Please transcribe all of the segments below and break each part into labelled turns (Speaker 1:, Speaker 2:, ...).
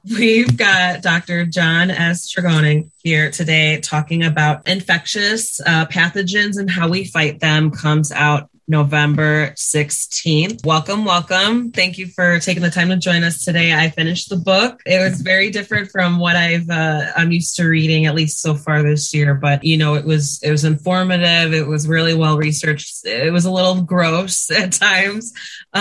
Speaker 1: We've got Dr. John S. Tregoning here today talking about infectious pathogens and how we fight them. Comes out November 16th. Welcome, welcome. Thank you for taking the time to join us today. I finished the book. It was very different from what I'm used to reading, at least so far this year. But it was informative. It was really well researched. It was a little gross at times,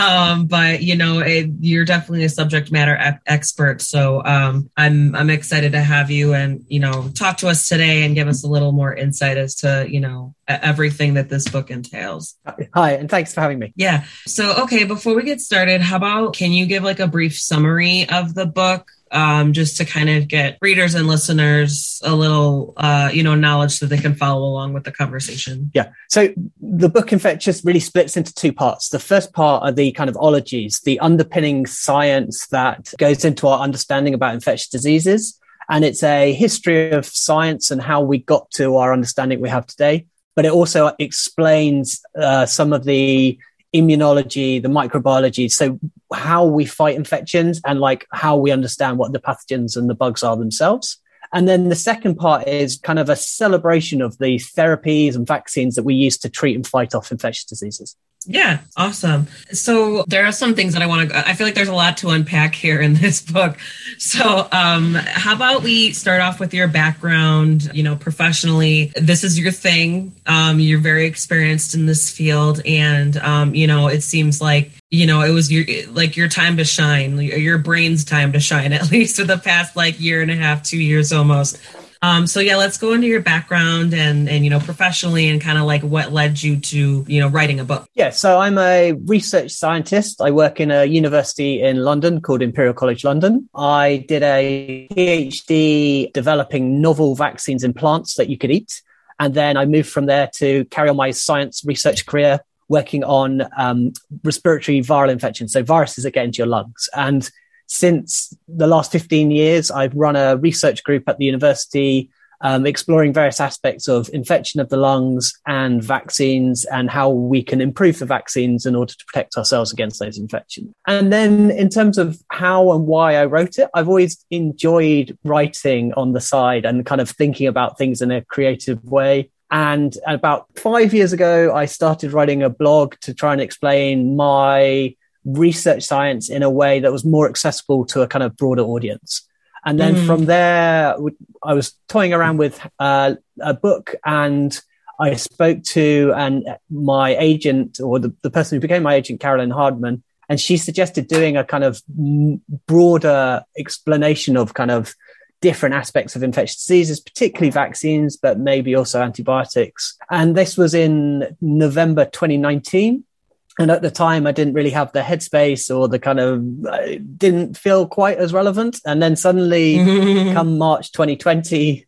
Speaker 1: but you're definitely a subject matter expert. So I'm excited to have you and talk to us today and give us a little more insight as to everything that this book entails.
Speaker 2: Hi, and thanks for having me.
Speaker 1: Yeah. So, okay, before we get started, can you give like a brief summary of the book, just to kind of get readers and listeners a little, knowledge so they can follow along with the conversation?
Speaker 2: Yeah. So the book Infectious really splits into two parts. The first part are the kind of ologies, the underpinning science that goes into our understanding about infectious diseases. And it's a history of science and how we got to our understanding we have today. But it also explains some of the immunology, the microbiology, so how we fight infections and like how we understand what the pathogens and the bugs are themselves. And then the second part is kind of a celebration of the therapies and vaccines that we use to treat and fight off infectious diseases.
Speaker 1: Yeah, awesome. So there are some things that I feel like there's a lot to unpack here in this book. So how about we start off with your background, professionally. This is your thing. You're very experienced in this field. And, it seems like, it was your time to shine, your brain's time to shine, at least for the past year and a half, 2 years almost. So let's go into your background and professionally and kind of what led you to, writing a book.
Speaker 2: Yeah, so I'm a research scientist. I work in a university in London called Imperial College London. I did a PhD developing novel vaccines in plants that you could eat. And then I moved from there to carry on my science research career working on respiratory viral infections. So viruses that get into your lungs. And since the last 15 years, I've run a research group at the university exploring various aspects of infection of the lungs and vaccines and how we can improve the vaccines in order to protect ourselves against those infections. And then in terms of how and why I wrote it, I've always enjoyed writing on the side and kind of thinking about things in a creative way. And about 5 years ago, I started writing a blog to try and explain my research science in a way that was more accessible to a kind of broader audience. And then from there, I was toying around with a book, and I spoke to my agent, or the person who became my agent, Carolyn Hardman, and she suggested doing a kind of broader explanation of kind of different aspects of infectious diseases, particularly vaccines, but maybe also antibiotics. And this was in November 2019. And at the time, I didn't really have the headspace or the kind of didn't feel quite as relevant. And then suddenly, come March 2020,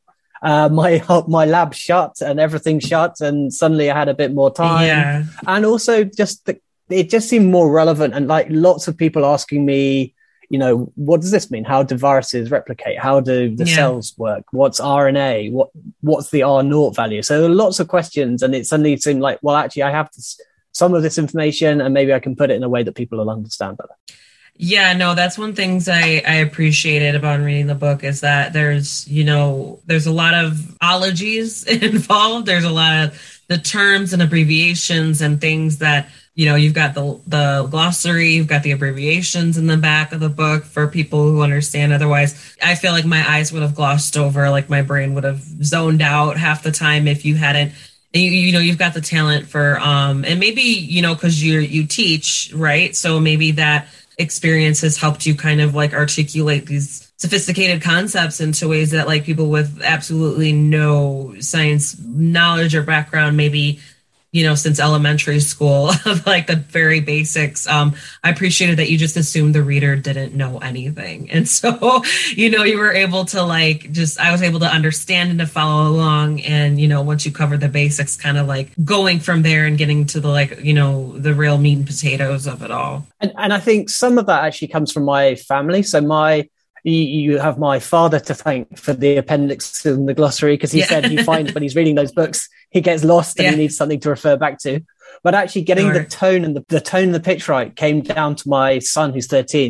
Speaker 2: my lab shut and everything shut. And suddenly I had a bit more time. Yeah. And also it just seemed more relevant. And lots of people asking me, what does this mean? How do viruses replicate? How do the cells work? What's RNA? What's the R0 value? So there are lots of questions. And it suddenly seemed like, well, actually, I have some of this information and maybe I can put it in a way that people will understand better.
Speaker 1: Yeah, no, that's one things I appreciated about reading the book is that there's a lot of ologies involved. There's a lot of the terms and abbreviations and things that, you've got the glossary, you've got the abbreviations in the back of the book for people who understand. Otherwise, I feel like my eyes would have glossed over, like my brain would have zoned out half the time if you hadn't. You've got the talent for, and maybe, because you teach, right? So maybe that experience has helped you kind of articulate these sophisticated concepts into ways that people with absolutely no science knowledge or background, maybe, since elementary school, of the very basics. I appreciated that you just assumed the reader didn't know anything. And so, you were able to I was able to understand and to follow along. And, once you covered the basics, kind of going from there and getting to the, the real meat and potatoes of it all.
Speaker 2: And I think some of that actually comes from my family. So you have my father to thank for the appendix in the glossary, because he said he finds when he's reading those books, he gets lost and he needs something to refer back to. But actually getting the tone and the tone and the pitch right came down to my son, who's 13.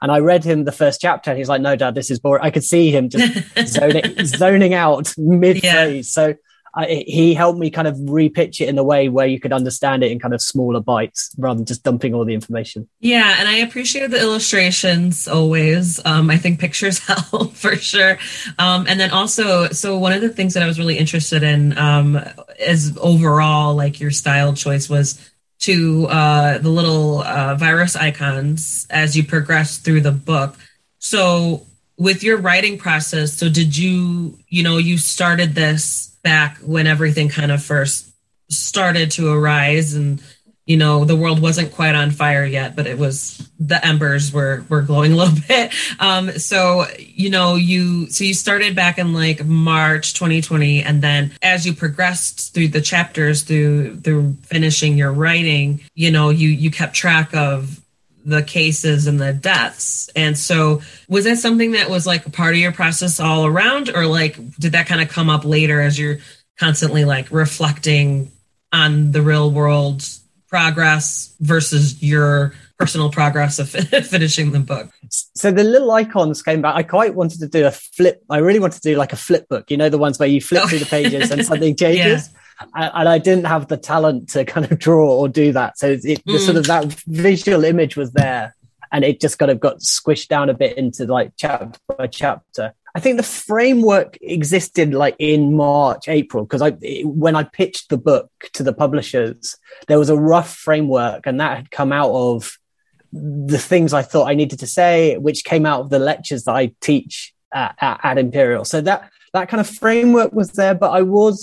Speaker 2: And I read him the first chapter and he's like, no, Dad, this is boring. I could see him just zoning out mid phrase. So he helped me kind of repitch it in a way where you could understand it in kind of smaller bites rather than just dumping all the information.
Speaker 1: Yeah, and I appreciated the illustrations always. I think pictures help for sure. And then also, so one of the things that I was really interested in is overall, like your style choice was to the little virus icons as you progress through the book. So with your writing process, so did you started this back when everything kind of first started to arise and, the world wasn't quite on fire yet, but the embers were glowing a little bit. So you started back in like March 2020. And then as you progressed through the chapters, through finishing your writing, you kept track of the cases and the deaths. And so was that something that was like a part of your process all around, or like, did that kind of come up later as you're constantly like reflecting on the real world progress versus your personal progress of finishing the book?
Speaker 2: So the little icons came back. I quite wanted to do a flip. I really wanted to do like a flip book, the ones where you flip through the pages and something changes. Yeah. And I didn't have the talent to kind of draw or do that. So the sort of that visual image was there and it just kind of got squished down a bit into like chapter by chapter. I think the framework existed like in March, April, because when I pitched the book to the publishers, there was a rough framework and that had come out of the things I thought I needed to say, which came out of the lectures that I teach at Imperial. So that kind of framework was there, but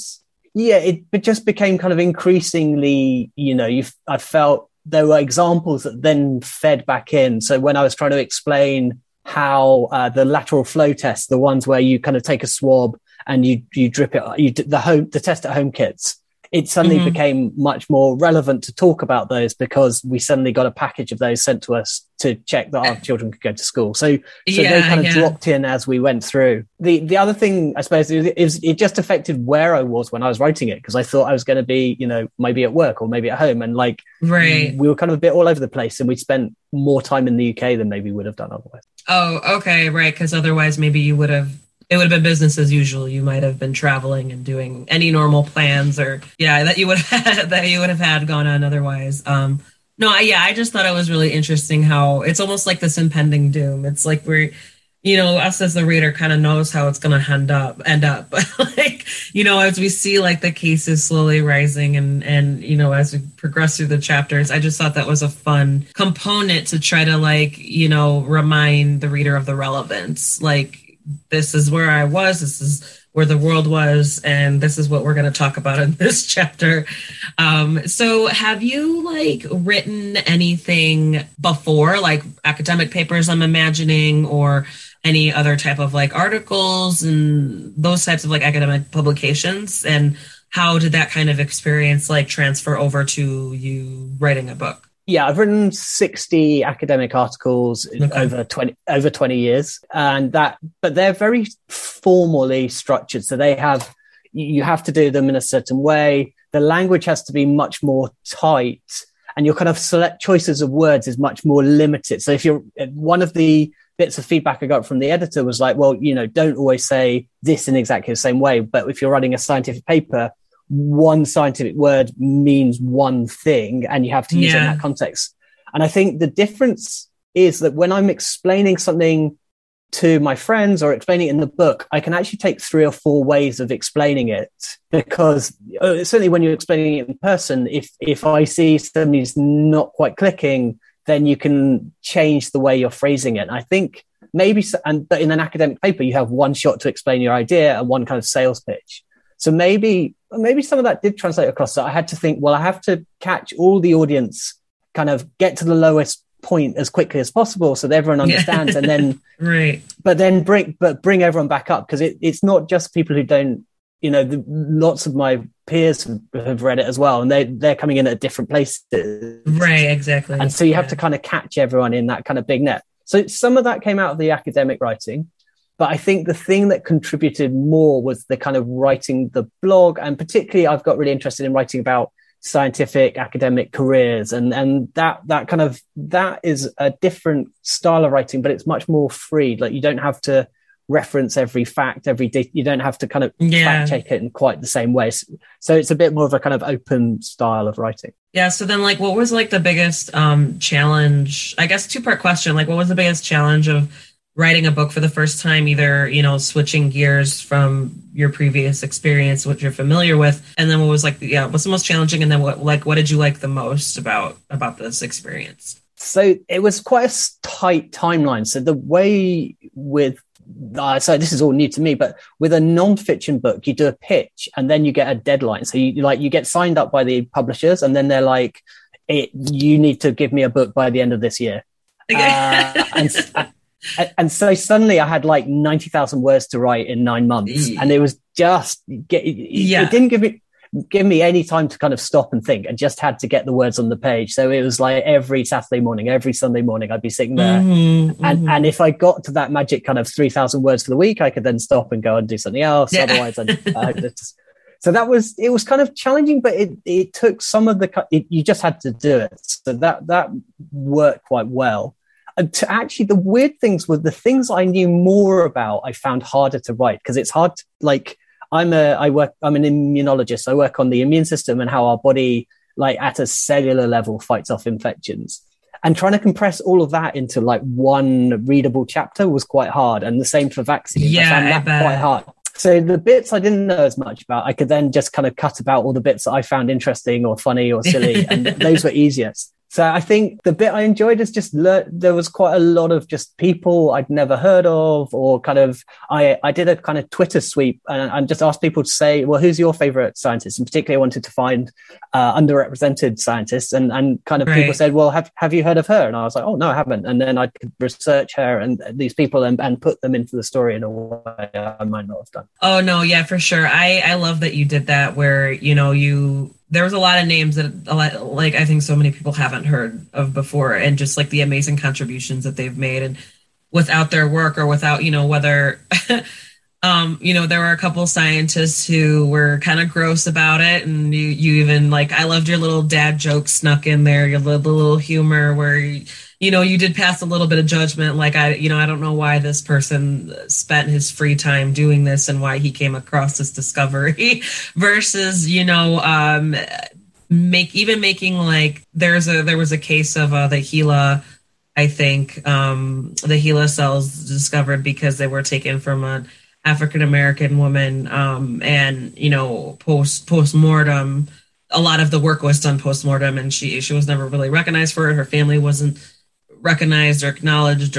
Speaker 2: it just became kind of increasingly, I felt there were examples that then fed back in. So when I was trying to explain how the lateral flow tests, the ones where you kind of take a swab and you drip it, the test at home kits, it suddenly became much more relevant to talk about those because we suddenly got a package of those sent to us to check that our children could go to school. So they kind of dropped in as we went through. The other thing, I suppose, is it just affected where I was when I was writing it, because I thought I was going to be, maybe at work or maybe at home. And we were kind of a bit all over the place and we spent more time in the UK than maybe we would have done otherwise.
Speaker 1: Oh, okay, right. Because otherwise maybe it would have been business as usual. You might have been traveling and doing any normal plans that you would have had gone on otherwise. I just thought it was really interesting how it's almost like this impending doom. It's like we're, us as the reader kind of knows how it's going to end up. But as we see like the cases slowly rising and, as we progress through the chapters, I just thought that was a fun component to try to remind the reader of the relevance. Like, this is where I was, this is where the world was, and this is what we're going to talk about in this chapter. So have you written anything before, like academic papers, I'm imagining, or any other type of articles and those types of academic publications? And how did that kind of experience transfer over to you writing a book?
Speaker 2: Yeah, I've written 60 academic articles over 20 years, but they're very formally structured. So you have to do them in a certain way. The language has to be much more tight, and your kind of select choices of words is much more limited. So one of the bits of feedback I got from the editor was like, well, don't always say this in exactly the same way. But if you're writing a scientific paper, one scientific word means one thing and you have to use it in that context. And I think the difference is that when I'm explaining something to my friends or explaining it in the book, I can actually take 3 or 4 ways of explaining it, because certainly when you're explaining it in person, if I see somebody's not quite clicking, then you can change the way you're phrasing it. And I think but in an academic paper, you have one shot to explain your idea and one kind of sales pitch. So maybe some of that did translate across. So I had to think, well, I have to catch all the audience, kind of get to the lowest point as quickly as possible so that everyone understands, and then
Speaker 1: right.
Speaker 2: But then bring everyone back up, because it's not just people who don't. Lots of my peers have read it as well, and they're coming in at different places.
Speaker 1: Right, exactly.
Speaker 2: And so you have to kind of catch everyone in that kind of big net. So some of that came out of the academic writing. But I think the thing that contributed more was the kind of writing the blog. And particularly, I've got really interested in writing about scientific academic careers, and that is a different style of writing, but it's much more free. Like, you don't have to reference every fact, you don't have to kind of fact check it in quite the same way. So it's a bit more of a kind of open style of writing.
Speaker 1: Yeah. So then, like, what was like the biggest challenge? I guess 2-part question. Like, what was the biggest challenge of writing a book for the first time? Either, you know, switching gears from your previous experience, what you're familiar with, and then what was like, what's the most challenging? And then what did you like the most about this experience?
Speaker 2: So it was quite a tight timeline. So the way with so this is all new to me, but with a non-fiction book, you do a pitch and then you get a deadline. So you get signed up by the publishers, and then they're like, you need to give me a book by the end of this year. And so suddenly I had like 90,000 words to write in 9 months, and it was just it didn't give me any time to kind of stop and think. I just had to get the words on the page. So it was like every Saturday morning, every Sunday morning, I'd be sitting there. And if I got to that magic kind of 3,000 words for the week, I could then stop and go and do something else. Yeah. Otherwise, so it was kind of challenging, but it took some of you just had to do it. So that worked quite well. And actually, the weird things were the things I knew more about, I found harder to write, because it's hard to, like, I'm an immunologist. I work on the immune system and how our body, like, at a cellular level, fights off infections. And trying to compress all of that into like one readable chapter was quite hard. And the same for vaccines.
Speaker 1: Yeah,
Speaker 2: I found that quite hard. So the bits I didn't know as much about, I could then just kind of cut about all the bits that I found interesting or funny or silly. And those were easiest. So I think the bit I enjoyed is just there was quite a lot of just people I'd never heard of, or kind of, I did a kind of Twitter sweep and just asked people to say, well, who's your favorite scientist? And particularly I wanted to find underrepresented scientists, and kind of people said, well, have you heard of her? And I was like, oh, no, I haven't. And then I could research her and these people and put them into the story in a way I might not have done.
Speaker 1: Oh, no, yeah, for sure. I love that you did that, where, you know, there was a lot of names that, like, I think so many people haven't heard of before, and just like the amazing contributions that they've made, and without their work, or without, you know, whether, you know, there were a couple scientists who were kind of gross about it. And you even, like, I loved your little dad joke snuck in there, your little humor where, you know, you did pass a little bit of judgment. Like, I don't know why this person spent his free time doing this and why he came across this discovery versus, you know, making like, there was a case of the HeLa, I think, the HeLa cells discovered because they were taken from an African-American woman. And, you know, post-mortem, a lot of the work was done post-mortem, and she was never really recognized for it. Her family wasn't recognized or acknowledged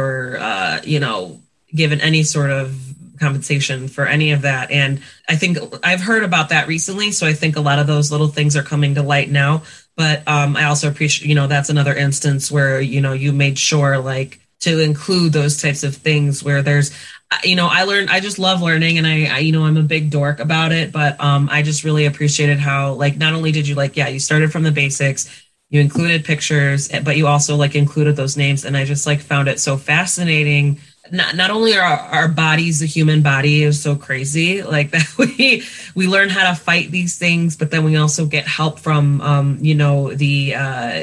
Speaker 1: or you know, given any sort of compensation for any of that. And I think I've heard about that recently. So I think a lot of those little things are coming to light now. But I also appreciate, you know, that's another instance where, you know, you made sure, like, to include those types of things where there's, you know, I just love learning, and I you know, I'm a big dork about it, but I just really appreciated how, like, not only did you, like, you started from the basics, you included pictures, but you also, like, included those names. And I just, like, found it so fascinating. Not only are our bodies, the human body is so crazy, like, that we learn how to fight these things, but then we also get help from, you know, the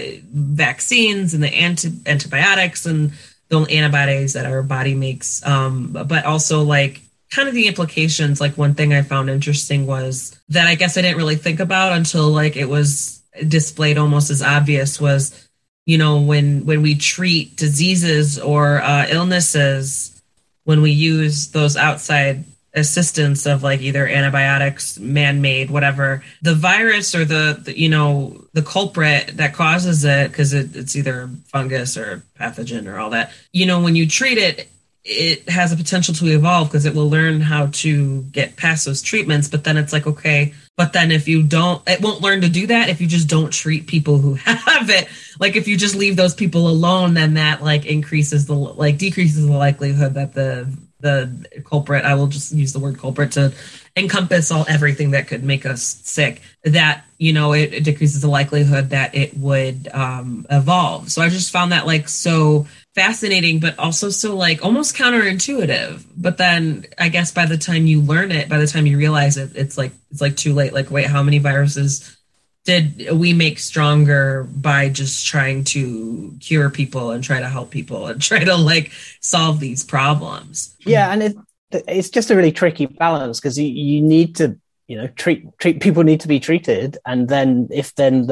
Speaker 1: vaccines and the antibiotics and the antibodies that our body makes. But also, like, kind of the implications. Like, one thing I found interesting was that I guess I didn't really think about until, like, it was displayed almost as obvious was, you know, when we treat diseases or illnesses, when we use those outside assistance of, like, either antibiotics, man-made, whatever, the virus or the you know, the culprit that causes it, because it's either fungus or pathogen or all that, you know, when you treat it, it has a potential to evolve because it will learn how to get past those treatments. But then it's like, okay, but then if you don't, it won't learn to do that if you just don't treat people who have it. Like, if you just leave those people alone, then that, like, decreases the likelihood that the culprit, I will just use the word culprit to encompass everything that could make us sick, that, you know, it decreases the likelihood that it would evolve. So I just found that, like, so fascinating, but also so, like, almost counterintuitive. But then I guess by the time you learn it, by the time you realize it, it's like too late. Like, wait, how many viruses did we make stronger by just trying to cure people and try to help people and try to like solve these problems.
Speaker 2: Yeah, and it's just a really tricky balance, because you need to, treat people need to be treated, and then if then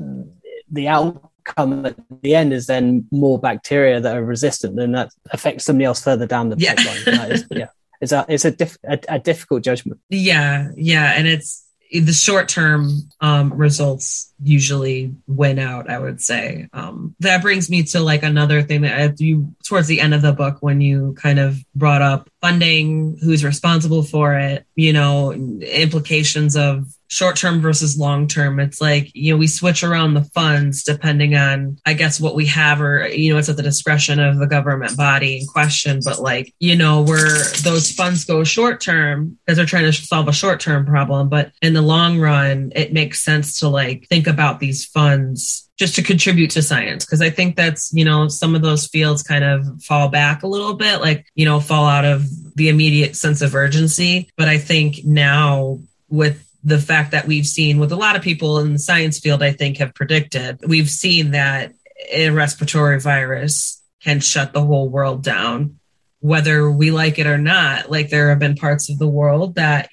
Speaker 2: the outcome at the end is then more bacteria that are resistant, then that affects somebody else further down the pipeline. It's a difficult judgment.
Speaker 1: Yeah, and it's the short-term results usually win out, I would say. That brings me to like another thing that you towards the end of the book, when you kind of brought up funding, who's responsible for it, implications of short-term versus long-term. It's like, we switch around the funds depending on, I guess, what we have, or, it's at the discretion of the government body in question. But like, where those funds go short-term because they're trying to solve a short-term problem. But in the long run, it makes sense to like think about these funds just to contribute to science. Because I think that's, some of those fields kind of fall back a little bit, like, fall out of the immediate sense of urgency. But I think now, with the fact that we've seen with a lot of people in the science field, I think have predicted, we've seen that a respiratory virus can shut the whole world down, whether we like it or not. Like there have been parts of the world that,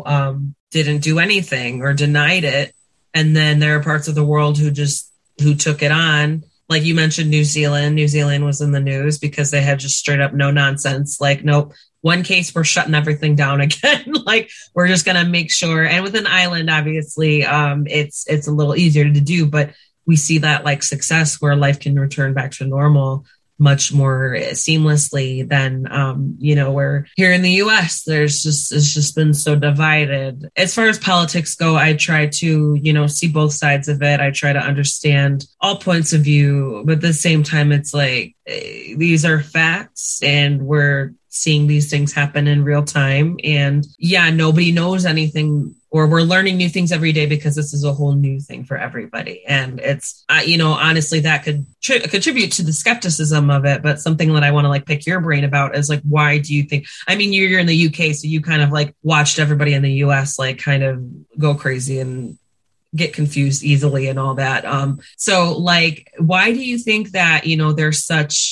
Speaker 1: didn't do anything or denied it. And then there are parts of the world who took it on. Like you mentioned New Zealand. New Zealand was in the news because they had just straight up no nonsense. Like, nope, one case, we're shutting everything down again. Like we're just going to make sure. And with an island, obviously, it's a little easier to do, but we see that like success where life can return back to normal much more seamlessly than, where here in the US, it's just been so divided. As far as politics go, I try to, see both sides of it. I try to understand all points of view, but at the same time, it's like, these are facts and we're seeing these things happen in real time. And yeah, nobody knows anything, or we're learning new things every day because this is a whole new thing for everybody. And it's, honestly, that could contribute to the skepticism of it. But something that I want to like pick your brain about is like, why do you think, you're in the UK, so you kind of like watched everybody in the US like kind of go crazy and get confused easily and all that. So like, why do you think that, there's such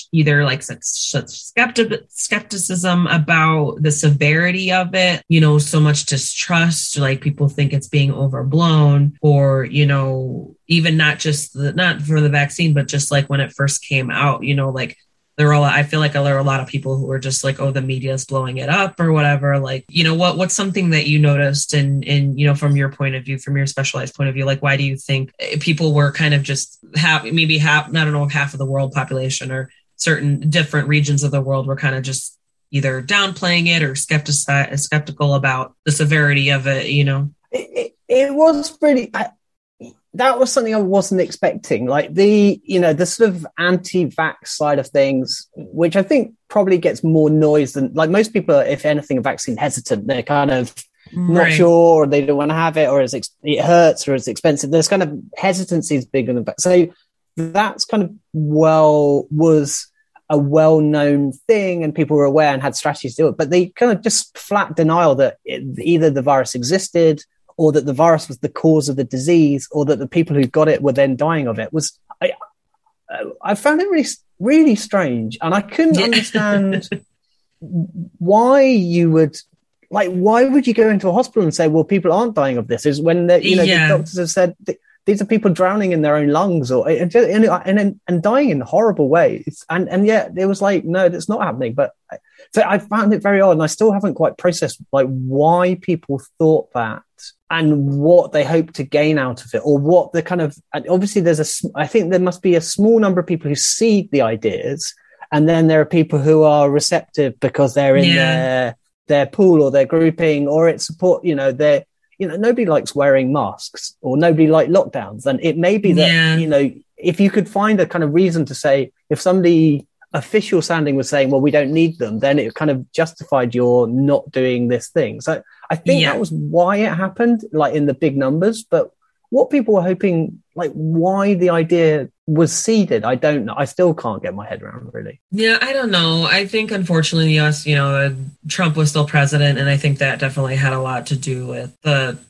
Speaker 1: skepticism about the severity of it, so much distrust, like people think it's being overblown, or, even not for the vaccine, but just like when it first came out, like I feel like there are a lot of people who are just like, oh, the media is blowing it up or whatever. Like, what's something that you noticed in from your point of view, from your specialized point of view, like, why do you think people were kind of just half of the world population or certain different regions of the world were kind of just either downplaying it or skeptical about the severity of it,
Speaker 2: It was pretty... that was something I wasn't expecting, like the sort of anti-vax side of things, which I think probably gets more noise than, like, most people are, if anything, vaccine hesitant. They're kind of not sure, or they don't want to have it, or it hurts, or it's expensive. There's kind of hesitancy is bigger than vaccine. So that's kind of was a well-known thing, and people were aware and had strategies to do it. But they kind of just flat denial that either the virus existed, or that the virus was the cause of the disease, or that the people who got it were then dying of it. I found it really, really strange. And I couldn't understand why would you go into a hospital and say, well, people aren't dying of this? Is when the doctors have said these are people drowning in their own lungs and dying in horrible ways. And yet it was like, no, that's not happening. But so I found it very odd, and I still haven't quite processed like why people thought that and what they hope to gain out of it, or what the kind of, obviously I think there must be a small number of people who see the ideas, and then there are people who are receptive because they're in their pool or their grouping, or it's support, nobody likes wearing masks, or nobody likes lockdowns. And it may be that, if you could find a kind of reason to say, if somebody official sounding was saying, well, we don't need them, then it kind of justified your not doing this thing. So I think that was why it happened, like in the big numbers. But what people were hoping, like why the idea was seeded, I don't know. I still can't get my head around, really.
Speaker 1: Yeah, I don't know. I think, unfortunately, yes, Trump was still president, and I think that definitely had a lot to do with the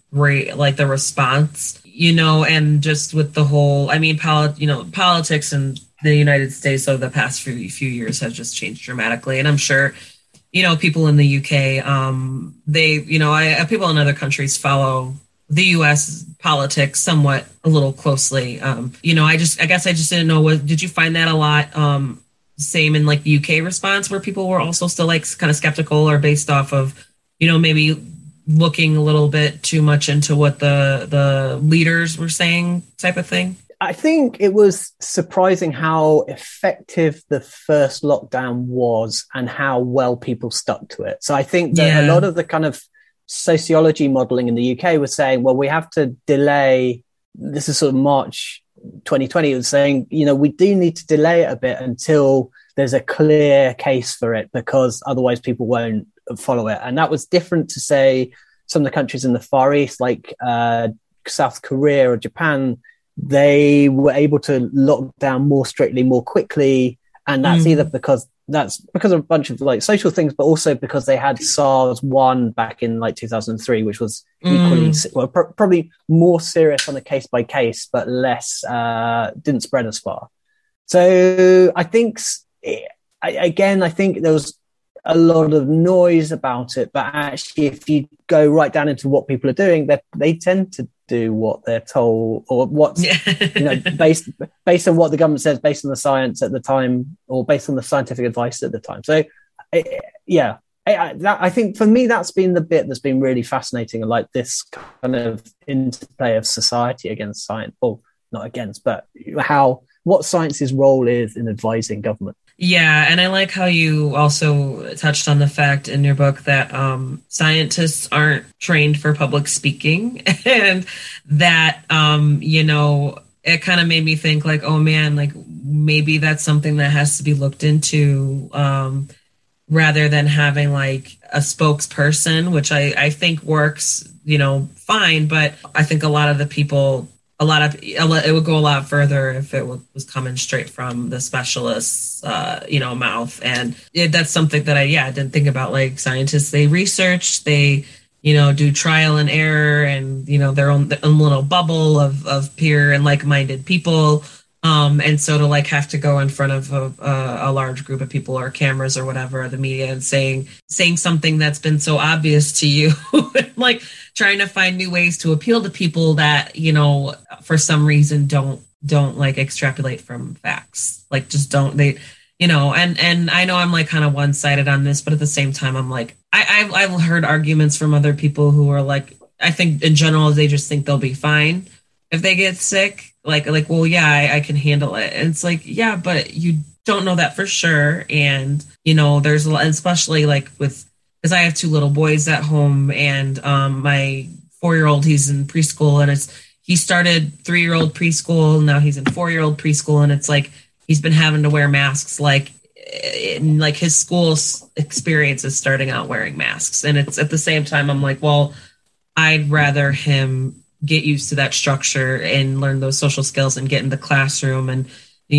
Speaker 1: like the response, and just with the whole, I mean, politics in the United States over the past few years have just changed dramatically. And I'm sure, people in the UK, people in other countries follow the U.S. politics somewhat a little closely. I guess I just didn't know, did you find that a lot? Same in like the UK response, where people were also still like kind of skeptical, or based off of, maybe looking a little bit too much into what the leaders were saying, type of thing?
Speaker 2: I think it was surprising how effective the first lockdown was and how well people stuck to it. So I think that a lot of the kind of sociology modeling in the UK was saying, well, we have to delay. This is sort of March 2020. It was saying, we do need to delay it a bit until there's a clear case for it, because otherwise people won't follow it. And that was different to, say, some of the countries in the Far East, like South Korea or Japan. They were able to lock down more strictly, more quickly. And that's either because of a bunch of like social things, but also because they had SARS-1 back in like 2003, which was equally, probably more serious on a case by case, but less, didn't spread as far. So I think, I think there was a lot of noise about it, but actually if you go right down into what people are doing, they tend to do what they're told, or what's based on what the government says, based on the science at the time, or based on the scientific advice at the time. So I think for me that's been the bit that's been really fascinating, and like this kind of interplay of society against science, or not against, but what science's role is in advising government.
Speaker 1: Yeah, and I like how you also touched on the fact in your book that scientists aren't trained for public speaking, and that, it kind of made me think like, oh man, like maybe that's something that has to be looked into, rather than having like a spokesperson, which I think works, fine. But I think a lot of the people, it would go a lot further if it was coming straight from the specialist's, mouth. And that's something that I didn't think about. Like scientists, they research, they, do trial and error, and, their own little bubble of peer and like-minded people. And so to like have to go in front of a large group of people, or cameras or whatever, or the media, and saying something that's been so obvious to you, like trying to find new ways to appeal to people that, for some reason don't like extrapolate from facts. Like just don't, they, and I know I'm like kind of one-sided on this, but at the same time, I'm like, I've heard arguments from other people who are like, I think in general, they just think they'll be fine if they get sick. Like, well, yeah, I can handle it. And it's like, yeah, but you don't know that for sure. And, there's a lot, especially like because I have two little boys at home, and my 4-year-old, he's in preschool, and he started 3-year-old preschool. Now he's in 4-year-old preschool. And it's like, he's been having to wear masks, like his school experience is starting out wearing masks. And it's at the same time, I'm like, well, I'd rather him get used to that structure and learn those social skills and get in the classroom. And,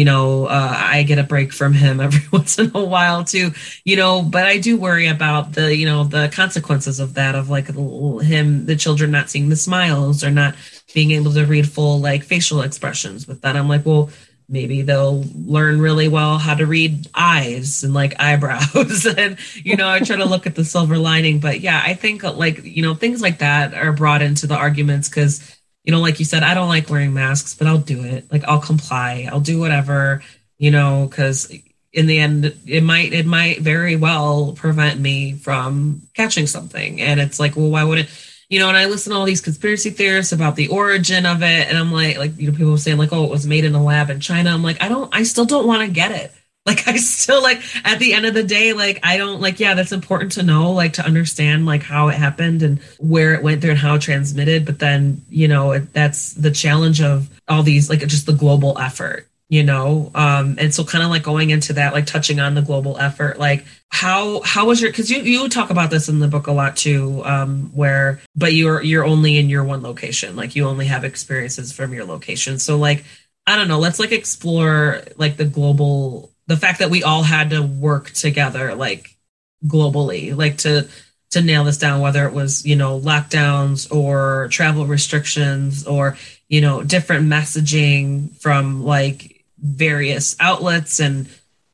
Speaker 1: I get a break from him every once in a while too, but I do worry about the, the consequences of that, of like the children not seeing the smiles, or not being able to read full like facial expressions with that. I'm like, well, maybe they'll learn really well how to read eyes and like eyebrows. And, I try to look at the silver lining. But yeah, I think like, things like that are brought into the arguments because, like you said, I don't like wearing masks, but I'll do it. Like I'll comply. I'll do whatever, because in the end, it might very well prevent me from catching something. And it's like, well, why would it? And I listen to all these conspiracy theorists about the origin of it. And I'm like, people saying like, oh, it was made in a lab in China. I'm like, I still don't want to get it. Like, I still like, at the end of the day, like, I don't like, yeah, that's important to know, like to understand like how it happened and where it went through and how it transmitted. But then, that's the challenge of all these, like just the global effort, and so kind of like going into that, like touching on the global effort, like how was because you talk about this in the book a lot too, but you're only in your one location, like you only have experiences from your location. So like, I don't know, let's like explore like the fact that we all had to work together, like globally, like to to nail this down, whether it was, lockdowns or travel restrictions or, different messaging from like various outlets and,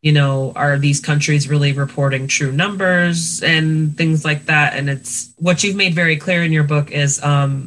Speaker 1: are these countries really reporting true numbers and things like that? And it's what you've made very clear in your book is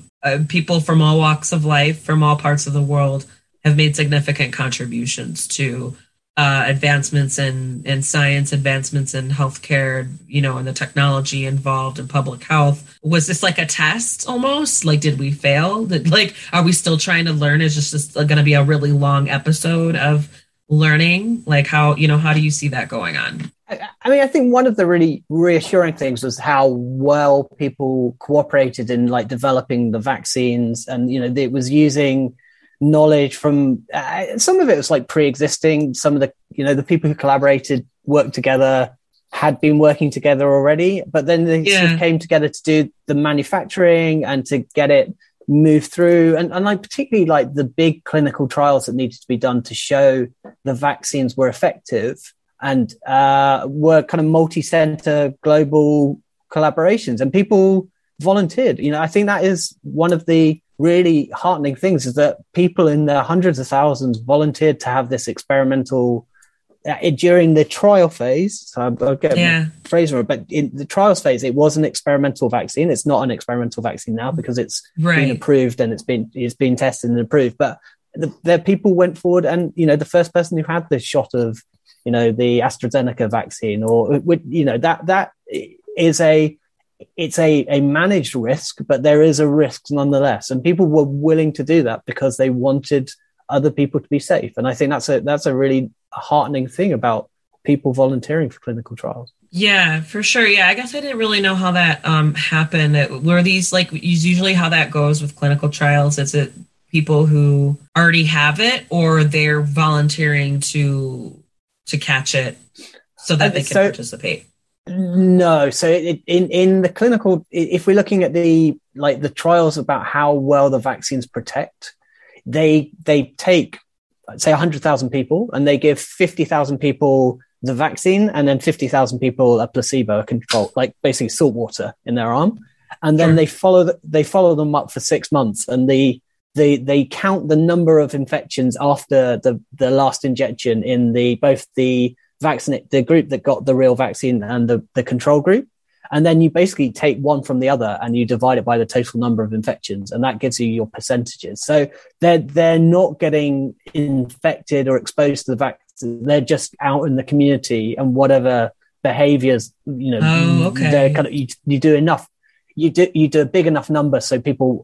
Speaker 1: people from all walks of life, from all parts of the world, have made significant contributions to advancements in science, advancements in healthcare, and the technology involved in public health. Was this like a test almost? Like, did we fail? Are we still trying to learn? Is just going to be a really long episode of learning? Like how do you see that going on?
Speaker 2: I mean, I think one of the really reassuring things was how well people cooperated in like developing the vaccines, and it was using knowledge from some of it was like pre-existing. Some of the the people who collaborated, worked together, had been working together already, but then they sort of came together to do the manufacturing and to get it moved through, and like particularly like the big clinical trials that needed to be done to show the vaccines were effective and were kind of multi-center global collaborations, and people volunteered. I think that is one of the really heartening things, is that people in their hundreds of thousands volunteered to have this experimental during the trial phase. So I'll get my phrase wrong, but in the trials phase, it was an experimental vaccine. It's not an experimental vaccine now because it's been approved and it's been tested and approved. But the people went forward, and the first person who had this shot of the AstraZeneca vaccine, or that is it's a managed risk, but there is a risk nonetheless, and people were willing to do that because they wanted other people to be safe. And I think that's a really heartening thing about people volunteering for clinical trials.
Speaker 1: Yeah, for sure. Yeah, I guess I didn't really know how that happened. Were these usually how that goes with clinical trials? Is it people who already have it, or they're volunteering to catch it so that they can participate?
Speaker 2: No. So in the clinical, if we're looking at the trials about how well the vaccines protect, they take, say, 100,000 people, and they give 50,000 people the vaccine, and then 50,000 people a placebo, a control, like basically salt water in their arm, and then they follow them up for 6 months, and they count the number of infections after the last injection in both the group that got the real vaccine and the control group. And then you basically take one from the other and you divide it by the total number of infections, and that gives you your percentages. So they're not getting infected or exposed to the vaccine. They're just out in the community, and whatever behaviors, they're kind of, you do enough, you do a big enough number so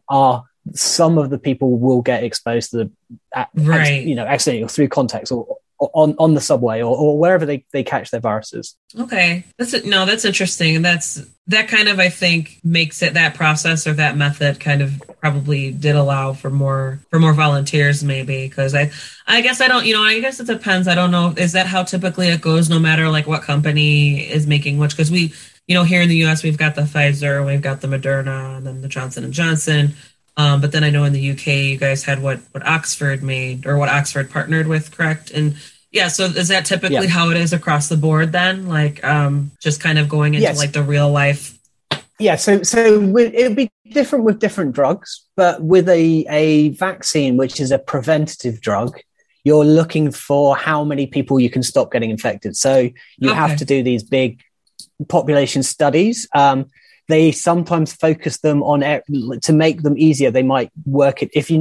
Speaker 2: some of the people will get exposed to accidentally or through contacts or on the subway or wherever they catch their viruses.
Speaker 1: Okay. That's interesting. And that kind of, I think, makes it, that process or that method kind of probably did allow for more volunteers, maybe. Cause I guess I don't, I guess it depends. I don't know. Is that how typically it goes, no matter like what company is making which? Cause we, here in the US, we've got the Pfizer, we've got the Moderna, and then the Johnson & Johnson. But then I know in the UK, you guys had what Oxford made, or what Oxford partnered with, correct? And yeah, so is that typically how it is across the board then? Like just kind of going into like the real life?
Speaker 2: Yeah, so it would be different with different drugs, but with a vaccine, which is a preventative drug, you're looking for how many people you can stop getting infected. So you have to do these big population studies. They sometimes focus them on to make them easier. They might work it if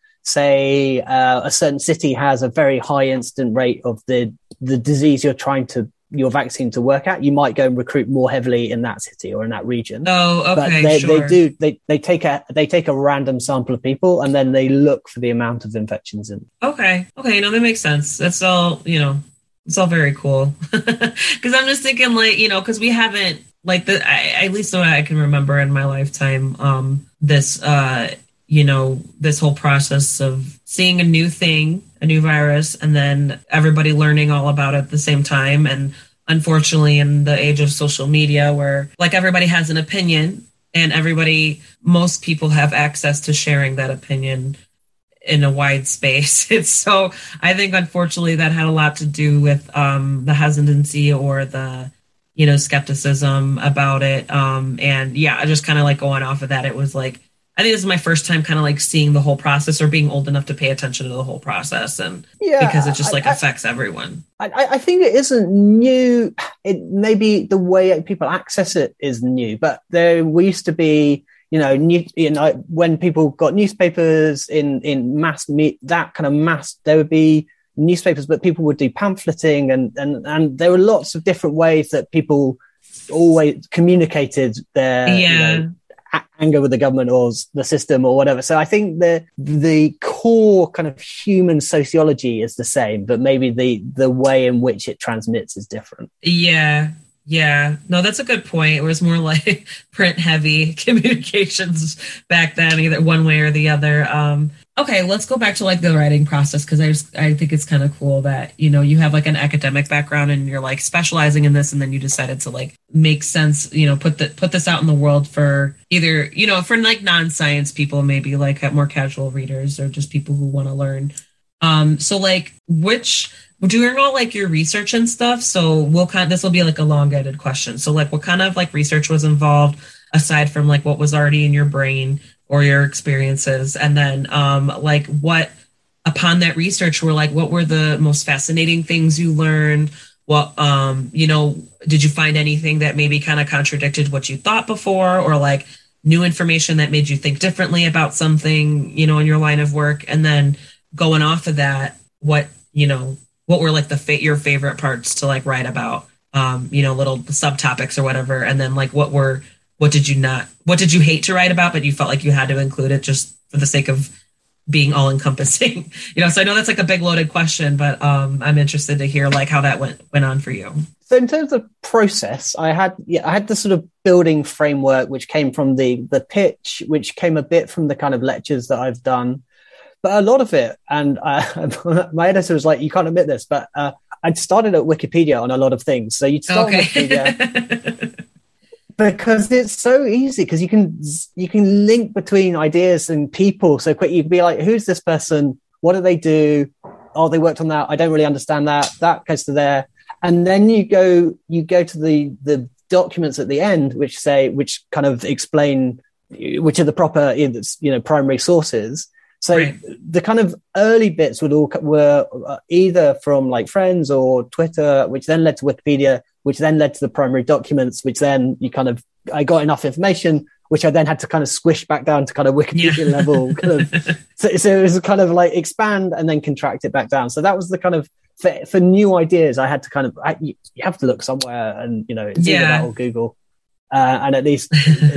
Speaker 2: say a certain city has a very high incident rate of the disease your vaccine to work at. You might go and recruit more heavily in that city or in that region.
Speaker 1: Oh, okay,
Speaker 2: but they take a random sample of people, and then they look for the amount of infections in.
Speaker 1: Okay, no, that makes sense. That's all. It's all very cool. Because I'm just thinking, because we haven't. At least what I can remember in my lifetime, this whole process of seeing a new thing, a new virus, and then everybody learning all about it at the same time. And unfortunately, in the age of social media, where everybody has an opinion, and most people have access to sharing that opinion in a wide space. I think unfortunately that had a lot to do with the hesitancy or the skepticism about it. And yeah, I just kind of like going off of that. It was like, I think this is my first time kind of like seeing the whole process or being old enough to pay attention to the whole process. And because it just affects everyone.
Speaker 2: I think it isn't new. It maybe the way people access it is new, but we used to be, when people got newspapers in mass, that kind of mass, there would be newspapers, but people would do pamphleting and there were lots of different ways that people always communicated their anger with the government or the system or whatever. So I think the core kind of human sociology is the same, but maybe the way in which it transmits is different.
Speaker 1: Yeah. No, that's a good point. It was more like print heavy communications back then, either one way or the other. Okay, let's go back to like the writing process, because I think it's kind of cool that, you have like an academic background and you're like specializing in this, and then you decided to like make sense, put this out in the world for either, for like non-science people, maybe like more casual readers or just people who want to learn. So like doing all like your research and stuff. So this will be like a long-ended question. So like what kind of like research was involved aside from like what was already in your brain or your experiences? And then like what upon that research what were the most fascinating things you learned? What, did you find anything that maybe kind of contradicted what you thought before, or like new information that made you think differently about something, in your line of work? And then going off of that, what were like your favorite parts to like write about, little subtopics or whatever. And then like what did you hate to write about, but you felt like you had to include it just for the sake of being all encompassing, so I know that's like a big loaded question, but I'm interested to hear like how that went on for you.
Speaker 2: So in terms of process, I had the sort of building framework, which came from the pitch, which came a bit from the kind of lectures that I've done. But a lot of it, and my editor was like, you can't admit this, but I'd started at Wikipedia on a lot of things. So you'd start with Wikipedia because it's so easy, because you can link between ideas and people so quick. You can be like, who's this person? What do they do? Oh, they worked on that. I don't really understand that. That goes to there. And then you go to the documents at the end, which kind of explain which are the proper, primary sources. So right. The kind of early bits were either from like friends or Twitter, which then led to Wikipedia, which then led to the primary documents, which then I got enough information, which I then had to kind of squish back down to kind of Wikipedia level. So it was kind of like expand and then contract it back down. So that was the kind of, for new ideas, I had to kind of, you have to look somewhere, and, it's either that or Google. And at least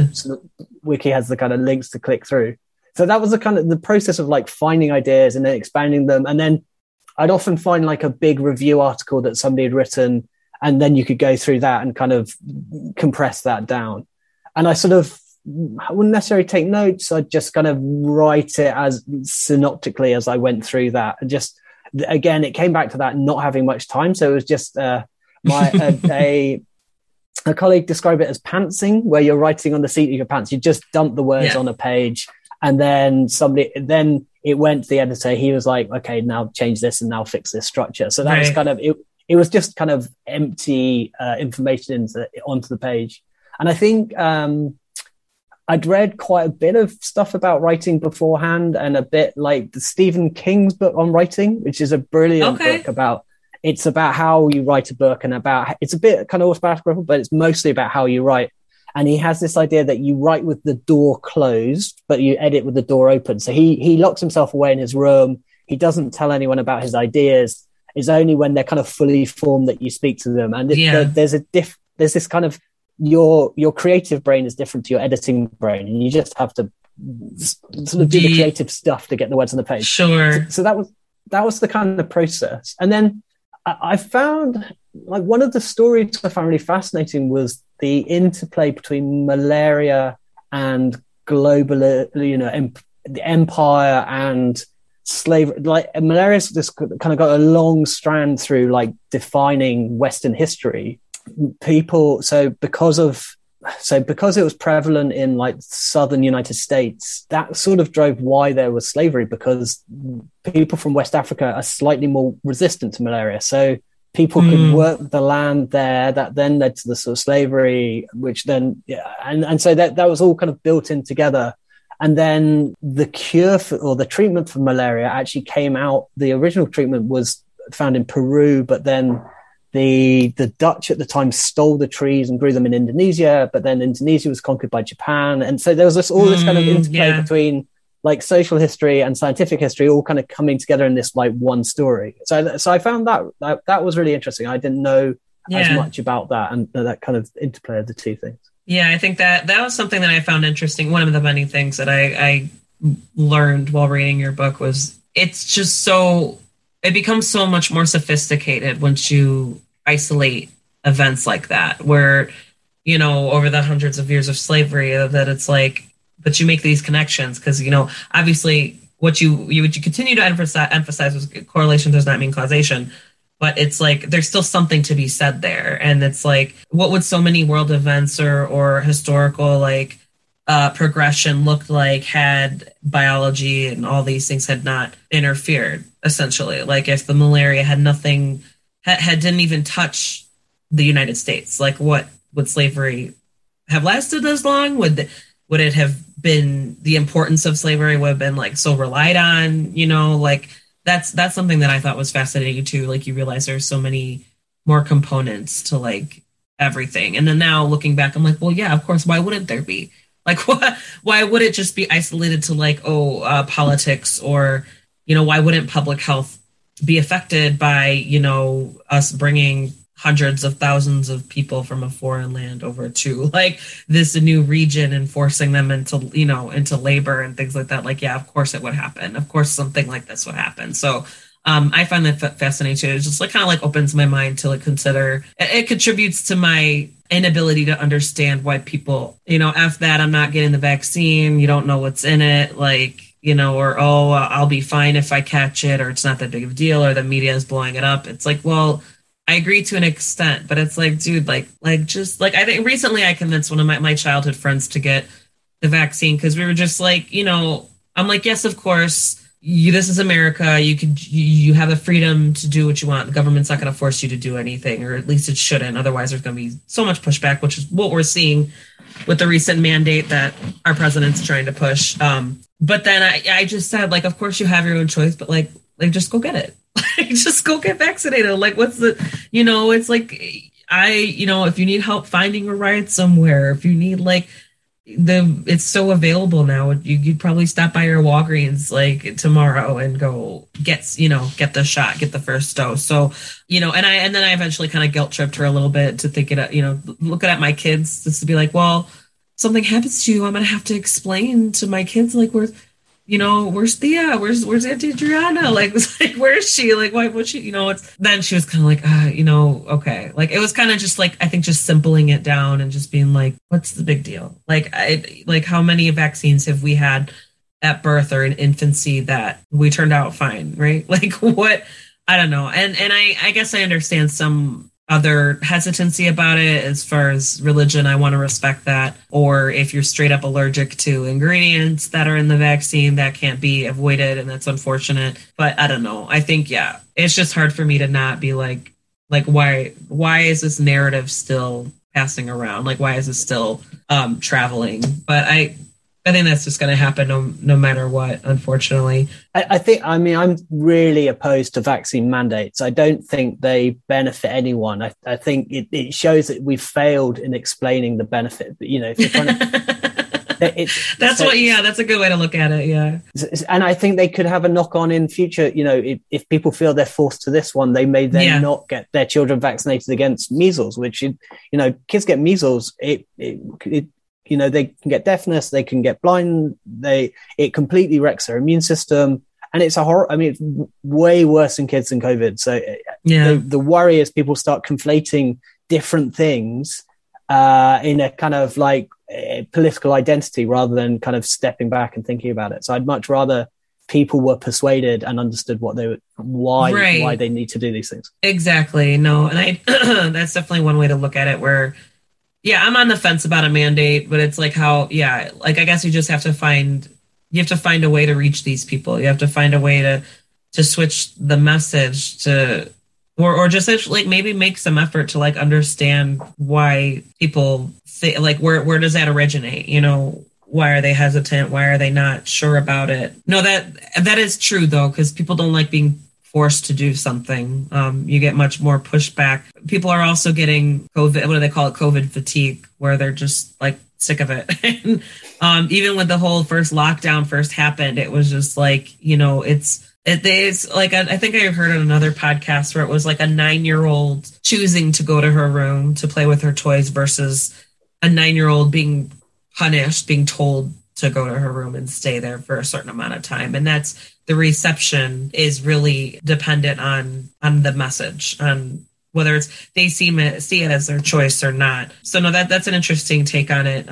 Speaker 2: Wiki has the kind of links to click through. So that was the kind of the process of like finding ideas and then expanding them. And then I'd often find like a big review article that somebody had written, and then you could go through that and kind of compress that down. And I wouldn't necessarily take notes. I'd just kind of write it as synoptically as I went through that. And just, again, it came back to that not having much time. So it was just a colleague described it as pantsing, where you're writing on the seat of your pants. You just dump the words on a page. And then it went to the editor. He was like, okay, now change this and now fix this structure. So that was kind of, it was just kind of empty information onto the page. And I think I'd read quite a bit of stuff about writing beforehand, and a bit like the Stephen King's book on writing, which is a brilliant book it's about how you write a book, and it's a bit kind of autobiographical, but it's mostly about how you write. And he has this idea that you write with the door closed, but you edit with the door open. So he locks himself away in his room. He doesn't tell anyone about his ideas. It's only when they're kind of fully formed that you speak to them. And there's this kind of, your creative brain is different to your editing brain, and you just have to sort of do the creative stuff to get the words on the page.
Speaker 1: Sure.
Speaker 2: So that was the kind of process. And then I found, like, one of the stories I found really fascinating was the interplay between malaria and global, the empire and slavery. Like, malaria's just kind of got a long strand through like defining Western history. Because it was prevalent in like southern United States, that sort of drove why there was slavery, because people from West Africa are slightly more resistant to malaria. So people could work the land there. That then led to the sort of slavery, which then, and so that was all kind of built in together. And then the cure or the treatment for malaria actually came out. The original treatment was found in Peru, but then the Dutch at the time stole the trees and grew them in Indonesia. But then Indonesia was conquered by Japan, and so there was all this kind of interplay between like social history and scientific history all kind of coming together in this like one story. So I found that was really interesting. I didn't know as much about that and that kind of interplay of the two things.
Speaker 1: Yeah, I think that was something that I found interesting. One of the many things that I learned while reading your book was it's just it becomes so much more sophisticated once you isolate events like that, where, you know, over the hundreds of years of slavery, that it's like, but you make these connections because, you know, obviously what you continue to emphasize was correlation does not mean causation. But it's like there's still something to be said there. And it's like, what would so many world events or historical like progression looked like had biology and all these things had not interfered, essentially? Like if the malaria had nothing, didn't even touch the United States, like what would slavery have lasted as long? Would it have been, the importance of slavery would have been like so relied on, you know, like that's something that I thought was fascinating too. Like you realize there's so many more components to like everything. And then now looking back, I'm like, well, yeah, of course. Why wouldn't there be? Like, why would it just be isolated to like, politics, or, you know, why wouldn't public health be affected by, you know, us bringing hundreds of thousands of people from a foreign land over to like this new region and forcing them into labor and things like that? Like, yeah, of course it would happen. Of course something like this would happen. So I find that fascinating too. It just like kind of like opens my mind to like consider. It contributes to my inability to understand why people, you know, F that, I'm not getting the vaccine. You don't know what's in it. Like, you know, or, I'll be fine if I catch it, or it's not that big of a deal, or the media is blowing it up. It's like, well, I agree to an extent, but it's like, dude, like just like, I think recently I convinced one of my childhood friends to get the vaccine because we were just like, you know, I'm like, yes, of course, this is America. You have the freedom to do what you want. The government's not going to force you to do anything, or at least it shouldn't. Otherwise, there's going to be so much pushback, which is what we're seeing with the recent mandate that our president's trying to push. But then I just said, like, of course you have your own choice, but like just go get it. Just go get vaccinated. Like, what's the, you know, it's like, if you need help finding a ride somewhere, if you need like it's so available now, you'd probably stop by your Walgreens like tomorrow and go get the shot, get the first dose. So, you know, and then I eventually kind of guilt tripped her a little bit to think it, you know, looking at my kids just to be like, well, something happens to you, I'm going to have to explain to my kids, like, where's Thea? Where's Auntie Adriana? Like, where is she? Like, why would she, you know, then she was kind of like, you know, okay. Like, it was kind of just like, I think just simpling it down and just being like, what's the big deal? Like how many vaccines have we had at birth or in infancy that we turned out fine, right? Like what, I don't know. And I guess I understand some other hesitancy about it as far as religion. I want to respect that. Or if you're straight up allergic to ingredients that are in the vaccine, that can't be avoided, and that's unfortunate. But I don't know. I think, yeah, it's just hard for me to not be like why is this narrative still passing around? Like, why is it still traveling? But I think that's just going to happen no matter what, unfortunately. I'm really opposed to vaccine mandates. I don't think they benefit anyone. I think it shows that we've failed in explaining the benefit. You know, if you're trying to, that's a good way to look at it. Yeah.
Speaker 2: And I think they could have a knock on in future. You know, if people feel they're forced to this one, they may then not get their children vaccinated against measles, which, you know, kids get measles. You know, they can get deafness, they can get blind, it completely wrecks their immune system. And it's it's way worse in kids than COVID. So the worry is people start conflating different things in a kind of like political identity rather than kind of stepping back and thinking about it. So I'd much rather people were persuaded and understood why they need to do these things.
Speaker 1: Exactly. No, and that's definitely one way to look at it where, yeah, I'm on the fence about a mandate, but it's like I guess you just have to find a way to reach these people. You have to find a way to switch the message to or just actually, like, maybe make some effort to like understand why people say, like, where does that originate? You know, why are they hesitant? Why are they not sure about it? No, that is true though, because people don't like being forced to do something. You get much more pushback. People are also getting COVID. What do they call it? COVID fatigue, where they're just like sick of it. And even when the whole first lockdown first happened, it was just like, you know, it's like, I think I heard on another podcast where it was like a 9-year-old choosing to go to her room to play with her toys versus a 9-year-old being punished, being told to go to her room and stay there for a certain amount of time. And that's, the reception is really dependent on the message, on whether it's they see it as their choice or not. So no, that's an interesting take on it.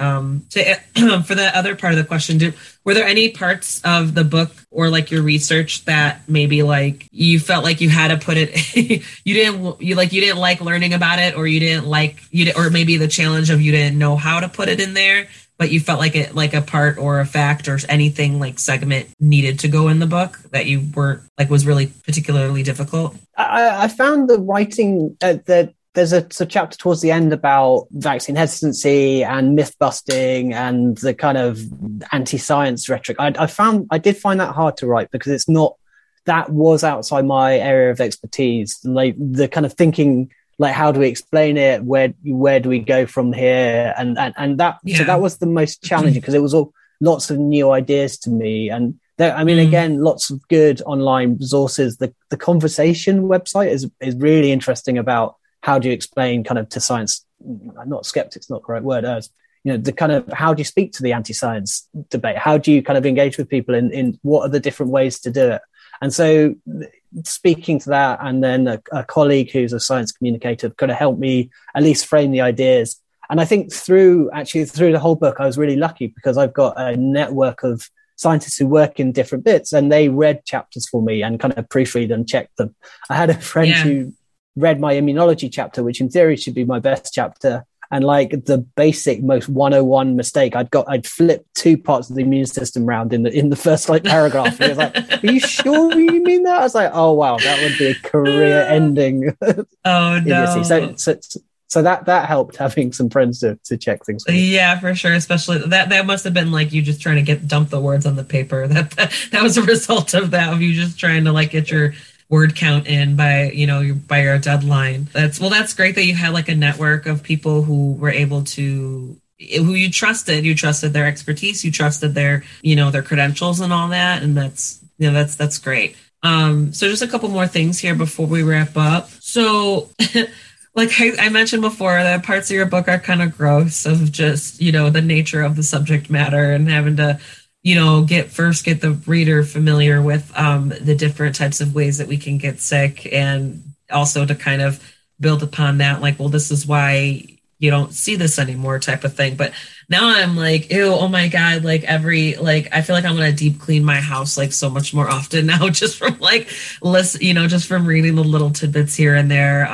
Speaker 1: For the other part of the question, were there any parts of the book or like your research that maybe like you felt like you had to put it, you didn't like learning about it, or or maybe the challenge of you didn't know how to put it in there, but you felt like it, like a part or a fact or anything like segment needed to go in the book that you weren't like was really particularly difficult?
Speaker 2: I found the writing that there's a chapter towards the end about vaccine hesitancy and myth busting and the kind of anti-science rhetoric. I did find that hard to write because it's not, that was outside my area of expertise. Like the kind of thinking, like how do we explain it? Where do we go from here? And that, yeah. So that was the most challenging because it was all lots of new ideas to me. And there, I mean, again, lots of good online resources. The Conversation website is really interesting about how do you explain kind of to science, not skeptics, not the right word, you know, the kind of, how do you speak to the anti-science debate? How do you kind of engage with people in what are the different ways to do it? And so speaking to that, and then a colleague who's a science communicator kind of helped me at least frame the ideas. And I think through the whole book, I was really lucky because I've got a network of scientists who work in different bits, and they read chapters for me and kind of proofread and checked them. I had a friend who read my immunology chapter, which in theory should be my best chapter. And like the basic most 101 mistake, I'd flipped 2 parts of the immune system round in the first like paragraph. And it was like, are you sure you mean that? I was like, oh wow, that would be a career ending.
Speaker 1: Oh no.
Speaker 2: So that helped, having some friends to check things for me.
Speaker 1: Yeah, for sure. Especially that must have been like you just trying to dump the words on the paper. That was a result of that, of you just trying to like get your word count in by your deadline. That's great that you had like a network of people who were able to, who you trusted their expertise, you trusted their credentials and all that. And that's great. So just a couple more things here before we wrap up. So like I mentioned before, that parts of your book are kind of gross, of just, the nature of the subject matter and having to get the reader familiar with the different types of ways that we can get sick, and also to kind of build upon that, like, well, this is why you don't see this anymore type of thing. But now I'm like, ew, oh my God, like I feel like I'm going to deep clean my house like so much more often now, just from like just from reading the little tidbits here and there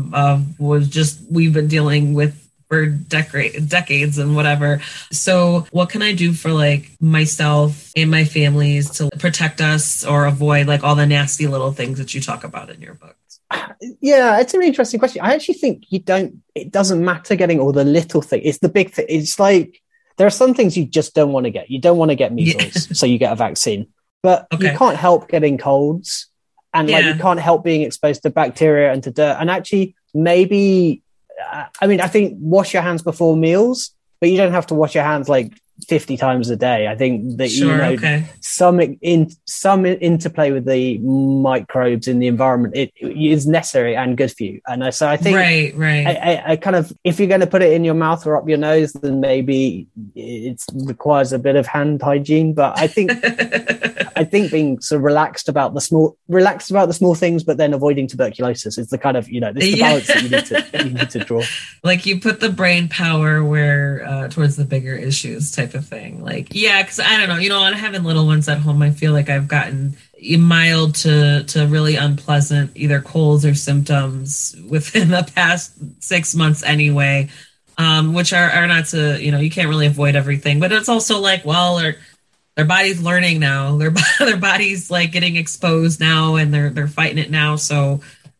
Speaker 1: we've been dealing with for decades and whatever. So what can I do for like myself and my families to protect us or avoid like all the nasty little things that you talk about in your book?
Speaker 2: Yeah, it's an interesting question. I actually think it doesn't matter getting all the little things. It's the big thing. It's like, there are some things you just don't want to get. You don't want to get measles, so you get a vaccine. But you can't help getting colds, and like you can't help being exposed to bacteria and to dirt. And actually, maybe, I think wash your hands before meals, but you don't have to wash your hands like 50 times a day. I think that some interplay with the microbes in the environment it is necessary and good for you. And so I think I kind of, if you're going to put it in your mouth or up your nose, then maybe it requires a bit of hand hygiene. But I think being sort of relaxed about the small things, but then avoiding tuberculosis is the kind of, this is the balance that you need to draw.
Speaker 1: Like you put the brain power where towards the bigger issues type of thing. Like, because I don't know, on having little ones at home, I feel like I've gotten mild to really unpleasant either colds or symptoms within the past 6 months anyway, which are not to, you can't really avoid everything, but it's also like, well, their body's learning now. Their body's like getting exposed now, and they're fighting it now. So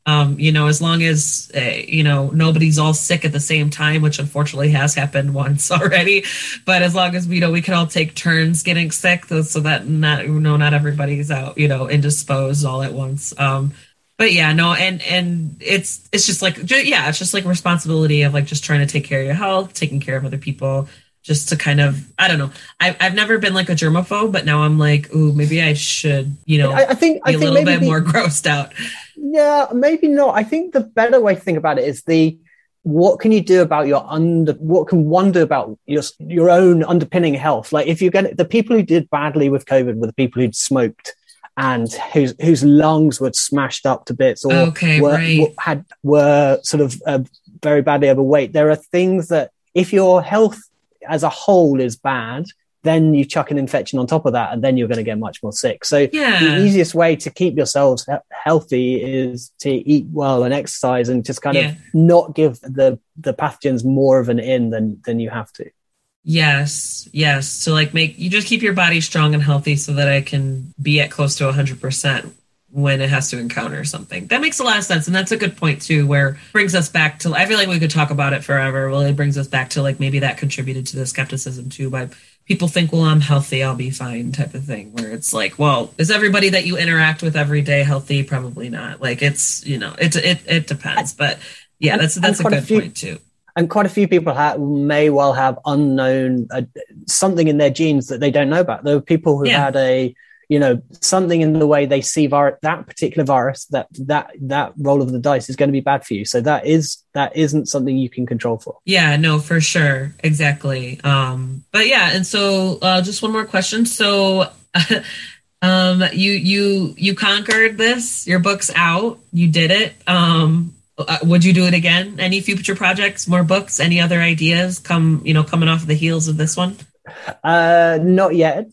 Speaker 1: As long as, nobody's all sick at the same time, which unfortunately has happened once already. But as long as, we can all take turns getting sick so that not everybody's out, indisposed all at once. But yeah, no, and it's just like, it's just like responsibility of like just trying to take care of your health, taking care of other people, just to kind of, I don't know. I've never been like a germaphobe, but now I'm like, ooh, maybe I should,
Speaker 2: I think
Speaker 1: be a little bit more grossed out.
Speaker 2: Yeah, maybe not. I think the better way to think about it is what can you do about what can one do about your own underpinning health? Like if you get the people who did badly with COVID were the people who'd smoked and whose lungs were smashed up to bits or were sort of very badly overweight. There are things that if your health as a whole is bad, then you chuck an infection on top of that, and then you're going to get much more sick. So the easiest way to keep yourselves healthy is to eat well and exercise and just kind of not give the pathogens more of an in than you have to.
Speaker 1: Yes. So like you just keep your body strong and healthy so that I can be at close to 100% when it has to encounter something. That makes a lot of sense. And that's a good point too, where it brings us back to, I feel like we could talk about it forever. Well, it brings us back to like, maybe that contributed to the skepticism too, by people think, well, I'm healthy, I'll be fine type of thing, where it's like, well, is everybody that you interact with every day healthy? Probably not. Like it's, it depends, but yeah, that's a good point too.
Speaker 2: And quite a few people may well have unknown something in their genes that they don't know about. There are people who had something in the way they see that particular virus, that roll of the dice is going to be bad for you. So that isn't something you can control for.
Speaker 1: Yeah, no, for sure. Exactly. But yeah. And so just one more question. So you conquered this, your book's out, you did it. Would you do it again? Any future projects, more books, any other ideas coming off of the heels of this one?
Speaker 2: Not yet.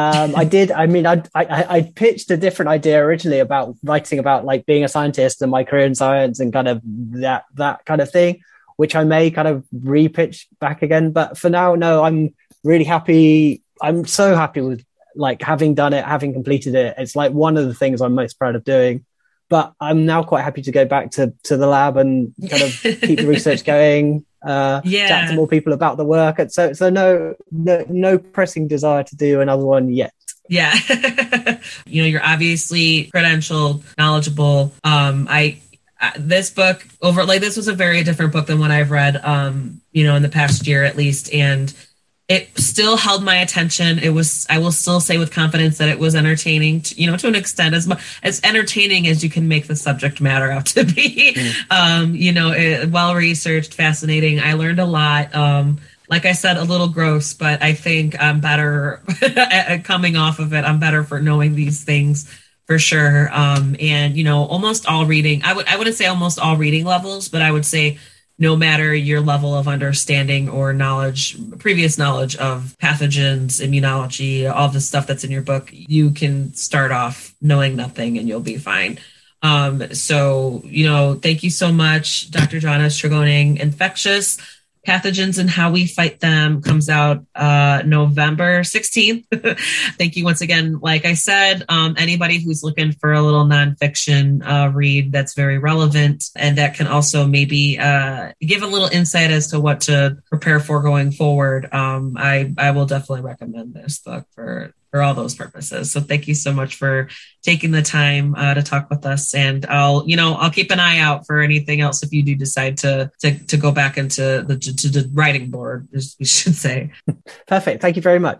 Speaker 2: I pitched a different idea originally about writing about like being a scientist and my career in science and kind of that kind of thing, which I may kind of repitch back again. But for now, no, I'm really happy. I'm so happy with like having done it, having completed it. It's like one of the things I'm most proud of doing. But I'm now quite happy to go back to the lab and kind of keep the research going, chat to more people about the work. And so no pressing desire to do another one yet. Yeah.
Speaker 1: You're obviously credentialed, knowledgeable. This book this was a very different book than what I've read, in the past year at least. And it still held my attention. I will still say with confidence that it was entertaining, to an extent, as entertaining as you can make the subject matter out to be. Well-researched, fascinating. I learned a lot. Like I said, a little gross, but I think I'm better at coming off of it. I'm better for knowing these things for sure. And, almost all reading, I wouldn't say almost all reading levels, but I would say no matter your level of understanding or previous knowledge of pathogens, immunology, all the stuff that's in your book, you can start off knowing nothing and you'll be fine. So, thank you so much, Dr. Jana Strigoning. Infectious Pathogens and How We Fight Them comes out November 16th. Thank you once again. Like I said, anybody who's looking for a little nonfiction read that's very relevant and that can also maybe give a little insight as to what to prepare for going forward, I will definitely recommend this book for all those purposes. So thank you so much for taking the time to talk with us. And I'll keep an eye out for anything else if you do decide to go back into the writing board, as we should say.
Speaker 2: Perfect. Thank you very much.